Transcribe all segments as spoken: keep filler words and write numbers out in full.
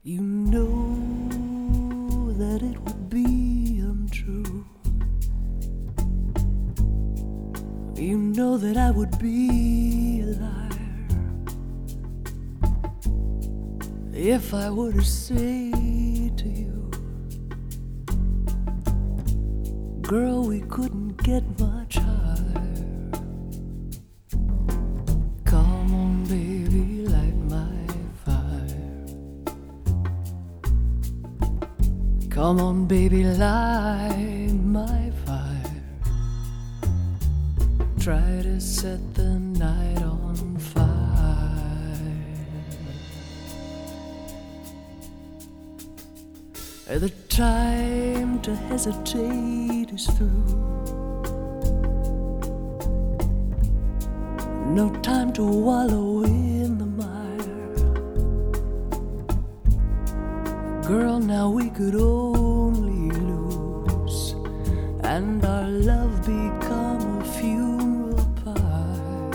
You know that it would be untrue. You know that I would be a liar if I were to say to you, girl, we couldn't get much higher. Come on, baby, light my fire. Come on, baby, light my fire. Try to set the night on fire. The time to hesitate is through. No time to wallow in the mire. Girl, now we could only lose, and our love become a funeral pyre.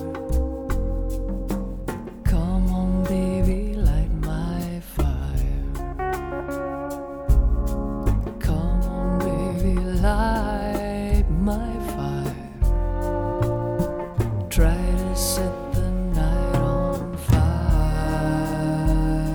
Come on, baby, light my fire. Come on, baby, light my fire. Try to set the night on fire.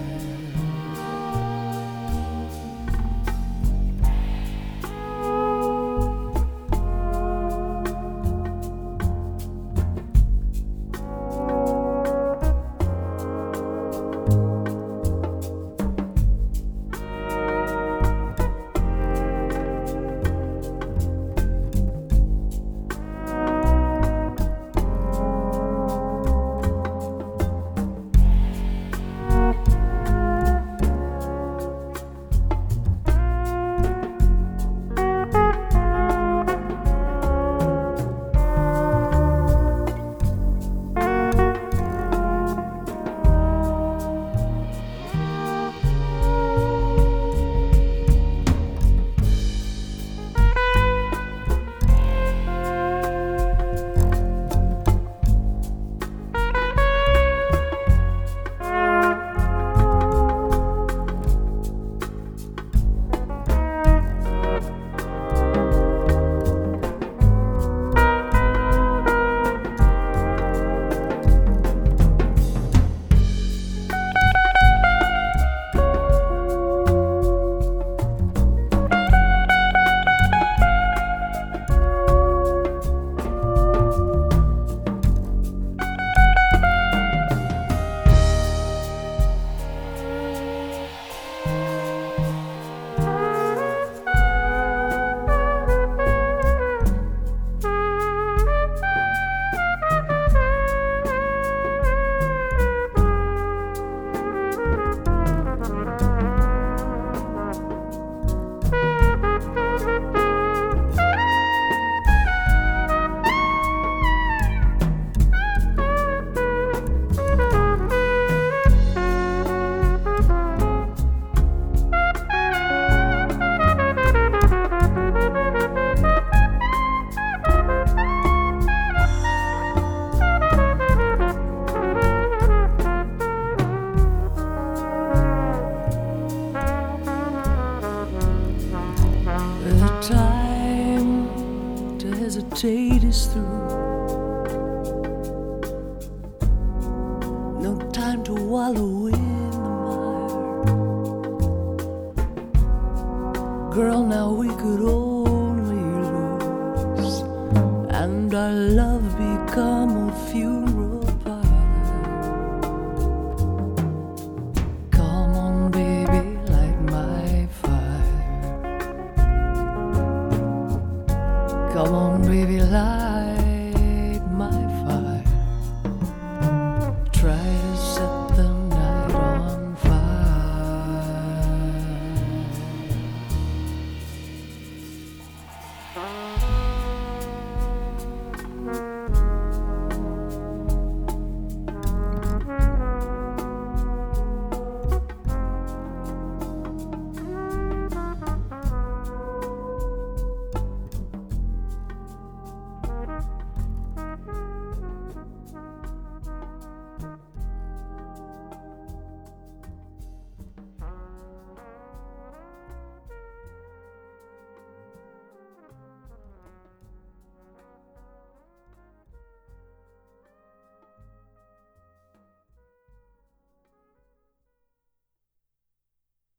The time to hesitate is through. No time to wallow in the mire. Girl, now we could only lose, and our love become